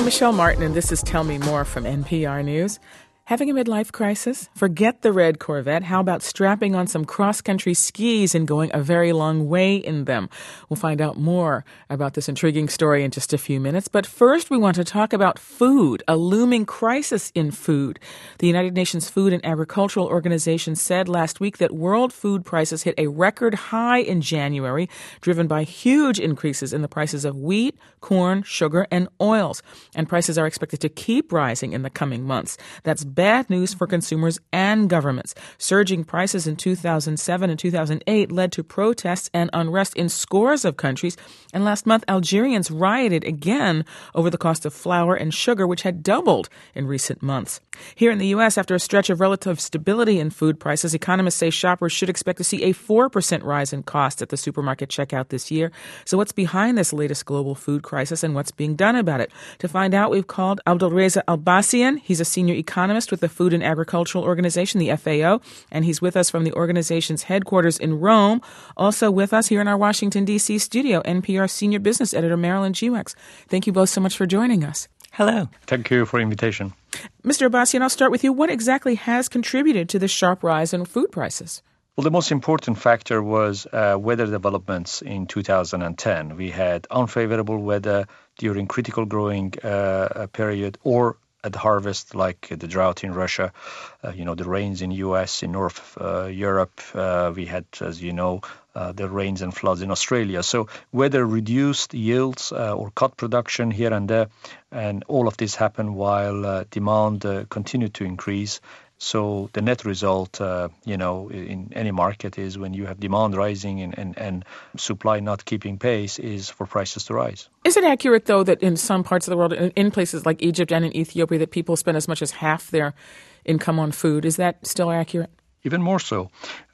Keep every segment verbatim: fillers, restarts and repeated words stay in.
Michelle Martin, and this is Tell Me More from N P R News. Having a midlife crisis? Forget the red Corvette. How about strapping on some cross-country skis and going a very long way in them? We'll find out more about this intriguing story in just a few minutes. But first, we want to talk about food, a looming crisis in food. The United Nations Food and Agricultural Organization said last week that world food prices hit a record high in January, driven by huge increases in the prices of wheat, corn, sugar, and oils. And prices are expected to keep rising in the coming months. That's bad news for consumers and governments. Surging prices in two thousand seven and two thousand eight led to protests and unrest in scores of countries. And last month, Algerians rioted again over the cost of flour and sugar, which had doubled in recent months. Here in the U S, after a stretch of relative stability in food prices, economists say shoppers should expect to see a four percent rise in costs at the supermarket checkout this year. So what's behind this latest global food crisis and what's being done about it? To find out, we've called Abdelreza Albassian. He's a senior economist with the Food and Agricultural Organization, the F A O, and he's with us from the organization's headquarters in Rome. Also with us here in our Washington, D C studio, N P R senior business editor Marilyn Gewex. Thank you both so much for joining us. Hello. Thank you for the invitation. Mister Albassian, I'll start with you. What exactly has contributed to the sharp rise in food prices? Well, the most important factor was uh, weather developments in two thousand ten. We had unfavorable weather during critical growing uh, period or at harvest, like the drought in Russia, uh, you know, the rains in U S, in North uh, Europe. Uh, we had, as you know, uh, the rains and floods in Australia. So weather reduced yields uh, or cut production here and there. And all of this happened while uh, demand uh, continued to increase. So the net result, uh, you know, in any market is when you have demand rising and, and, and supply not keeping pace is for prices to rise. Is it accurate, though, that in some parts of the world, in places like Egypt and in Ethiopia, that people spend as much as half their income on food? Is that still accurate? Even more so.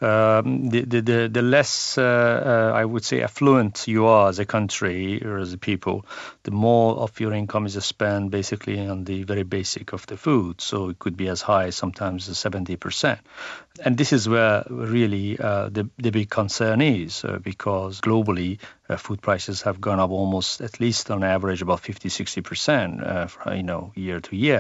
Um, the, the, the, the less, uh, uh, I would say, affluent you are as a country or as a people, the more of your income is spent basically on the very basic of the food. So it could be as high as sometimes as seventy percent. And this is where really uh, the, the big concern is, uh, because globally uh, food prices have gone up almost, at least on average, about fifty, sixty percent, uh, you know, year to year.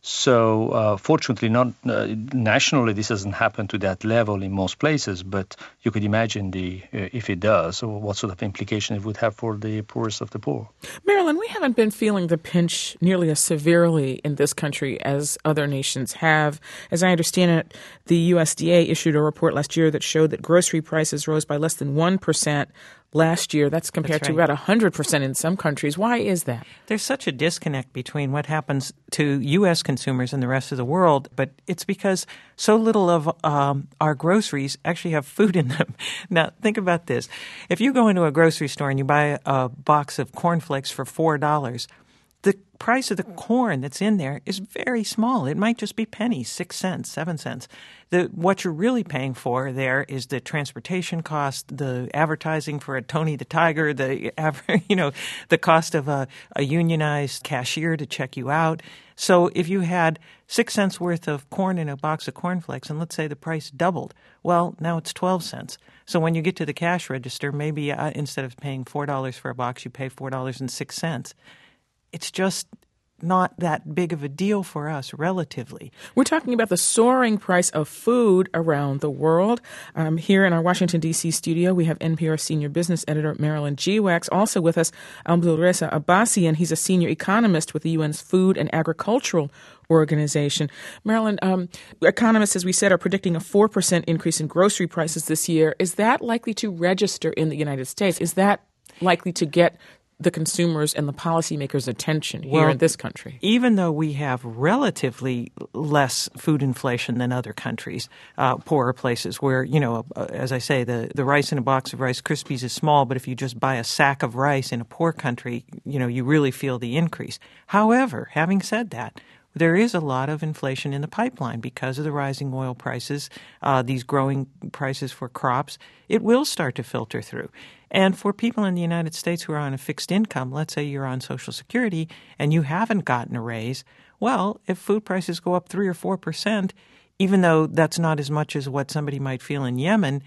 So uh, fortunately, not uh, nationally, this doesn't happen to that level in most places, but you could imagine the uh, if it does, or what sort of implication it would have for the poorest of the poor. Marilyn, we haven't been feeling the pinch nearly as severely in this country as other nations have. As I understand it, the U S D A issued a report last year that showed that grocery prices rose by less than one percent last year. That's compared That's right. to about one hundred percent in some countries. Why is that? There's such a disconnect between what happens to U S consumers and the rest of the world, but it's because so little of um, our groceries actually have food in them. Now, think about this. If you go into a grocery store and you buy a box of cornflakes for four dollars, the price of the corn that's in there is very small. It might just be pennies, six cents, seven cents. The, what you're really paying for there is the transportation cost, the advertising for a Tony the Tiger, the you know the cost of a, a unionized cashier to check you out. So if you had six cents worth of corn in a box of cornflakes, and let's say the price doubled, well, now it's twelve cents. So when you get to the cash register, maybe uh, instead of paying four dollars for a box, you pay four dollars and six cents. It's just not that big of a deal for us relatively. We're talking about the soaring price of food around the world. Um, here in our Washington, D C studio, we have N P R senior business editor Marilyn Gewex. Also with us, Abdelreza Albassian. He's a senior economist with the U N's Food and Agricultural Organization. Marilyn, um, economists, as we said, are predicting a four percent increase in grocery prices this year. Is that likely to register in the United States? Is that likely to get the consumers and the policymakers' attention here well, in this country? Even though we have relatively less food inflation than other countries, uh, poorer places where, you know, uh, as I say, the, the rice in a box of Rice Krispies is small, but if you just buy a sack of rice in a poor country, you know, you really feel the increase. However, having said that, there is a lot of inflation in the pipeline because of the rising oil prices, uh, these growing prices for crops. It will start to filter through. And for people in the United States who are on a fixed income, let's say you're on Social Security and you haven't gotten a raise, well, if food prices go up three or four percent, even though that's not as much as what somebody might feel in Yemen,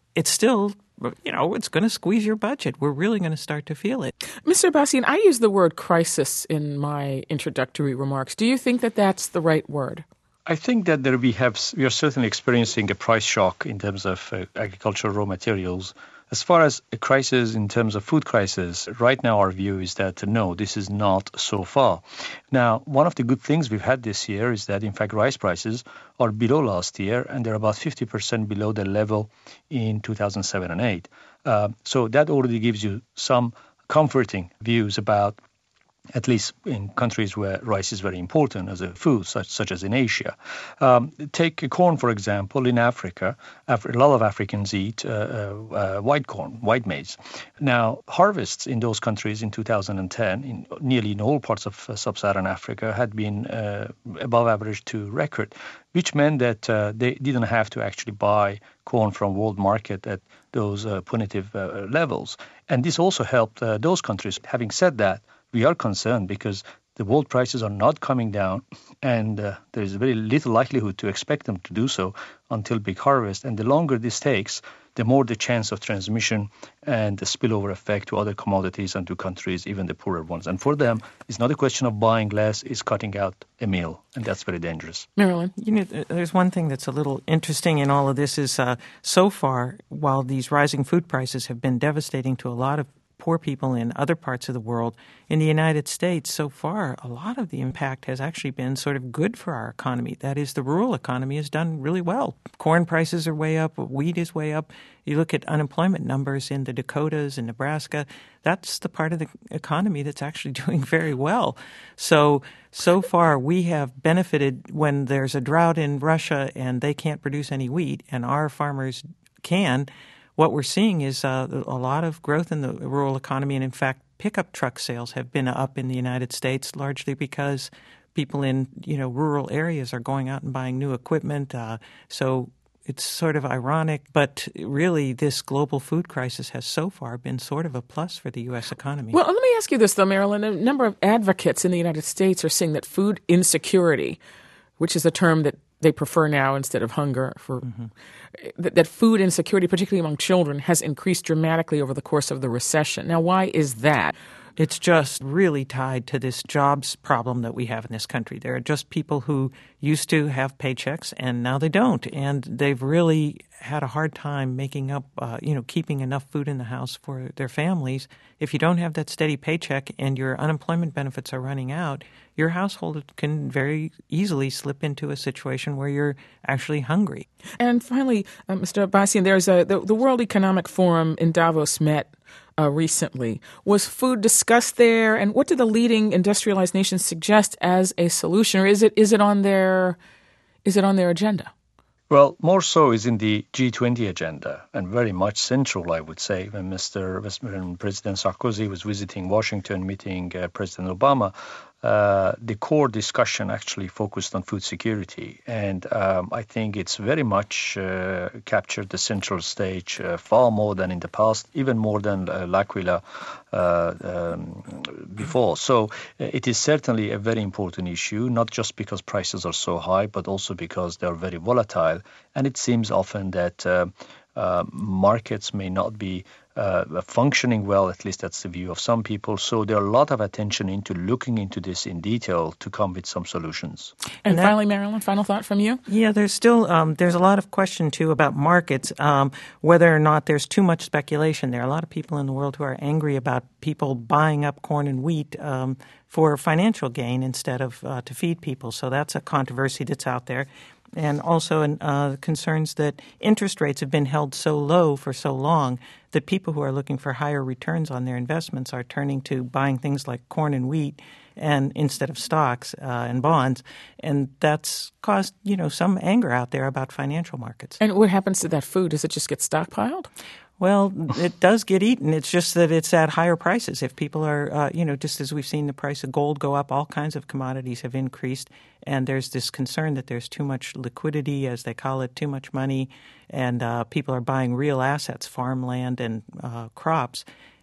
it's still, you know, it's going to squeeze your budget. We're really going to start to feel it. Mister Abbasian, I use the word crisis in my introductory remarks. Do you think that that's the right word? I think that there we have we are certainly experiencing a price shock in terms of uh, agricultural raw materials. As far as a crisis in terms of food crisis, right now our view is that uh, no, this is not so far. Now, one of the good things we've had this year is that in fact rice prices are below last year, and they're about fifty percent below the level in two thousand seven and eight. Uh, so that already gives you some comforting views about, at least in countries where rice is very important as a food, such, such as in Asia. Um, take corn, for example. In Africa, Af- a lot of Africans eat uh, uh, uh, white corn, white maize. Now, harvests in those countries in two thousand ten, in nearly in all parts of uh, sub-Saharan Africa, had been uh, above average to record, which meant that uh, they didn't have to actually buy corn from world market at those uh, punitive uh, levels. And this also helped uh, those countries. Having said that, we are concerned because the world prices are not coming down, and uh, there is very little likelihood to expect them to do so until big harvest. And the longer this takes, the more the chance of transmission and the spillover effect to other commodities and to countries, even the poorer ones. And for them, it's not a question of buying less, it's cutting out a meal, and that's very dangerous. Marilyn? You know, there's one thing that's a little interesting in all of this is uh, so far, while these rising food prices have been devastating to a lot of poor people in other parts of the world, in the United States, so far, a lot of the impact has actually been sort of good for our economy. That is, the rural economy has done really well. Corn prices are way up. Wheat is way up. You look at unemployment numbers in the Dakotas and Nebraska, that's the part of the economy that's actually doing very well. So, so far, we have benefited when there's a drought in Russia and they can't produce any wheat, and our farmers can. What we're seeing is uh, a lot of growth in the rural economy, and in fact, pickup truck sales have been up in the United States, largely because people in you know rural areas are going out and buying new equipment. Uh, so it's sort of ironic, but really, this global food crisis has so far been sort of a plus for the U S economy. Well, let me ask you this, though, Marilyn. A number of advocates in the United States are saying that food insecurity, which is a term that they prefer now instead of hunger, for mm-hmm. that, that food insecurity, particularly among children, has increased dramatically over the course of the recession. Now, why is that? It's just really tied to this jobs problem that we have in this country. There are just people who used to have paychecks and now they don't, and they've really had a hard time making up, uh, you know, keeping enough food in the house for their families. If you don't have that steady paycheck and your unemployment benefits are running out, your household can very easily slip into a situation where you're actually hungry. And finally, uh, Mister Abbasian, there's a the, the World Economic Forum in Davos met uh, recently. Was food discussed there, and what did the leading industrialized nations suggest as a solution, or is it is it on their is it on their agenda? Well, more so is in the G twenty agenda, and very much central, I would say. When Mister when President Sarkozy was visiting Washington, meeting uh, President Obama, uh, the core discussion actually focused on food security. And um, I think it's very much uh, captured the central stage uh, far more than in the past, even more than uh, L'Aquila uh, um, before. So uh, it is certainly a very important issue, not just because prices are so high, but also because they are very volatile. And it seems often that uh, uh, markets may not be uh, functioning well, at least that's the view of some people. So there are a lot of attention into looking into this in detail to come with some solutions. And, and that, finally, Marilyn, final thought from you? Yeah, there's still um, there's a lot of question, too, about markets, um, whether or not there's too much speculation. There are a lot of people in the world who are angry about people buying up corn and wheat um, for financial gain instead of uh, to feed people. So that's a controversy that's out there. And also uh, concerns that interest rates have been held so low for so long that people who are looking for higher returns on their investments are turning to buying things like corn and wheat and instead of stocks uh, and bonds. And that's caused, you know, some anger out there about financial markets. And what happens to that food? Does it just get stockpiled? Well, it does get eaten. It's just that it's at higher prices. If people are, uh, you know, just as we've seen the price of gold go up, all kinds of commodities have increased. And there's this concern that there's too much liquidity, as they call it, too much money. And uh, people are buying real assets, farmland and uh, crops.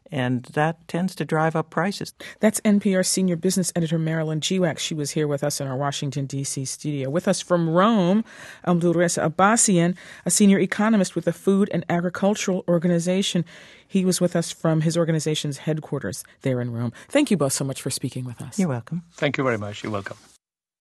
and that tends to drive up prices. That's N P R senior business editor Marilyn Giwak. She was here with us in our Washington, D C studio. With us from Rome, Abdulreza Abbasian, a senior economist with the Food and Agricultural Organization. He was with us from his organization's headquarters there in Rome. Thank you both so much for speaking with us. You're welcome. Thank you very much. You're welcome.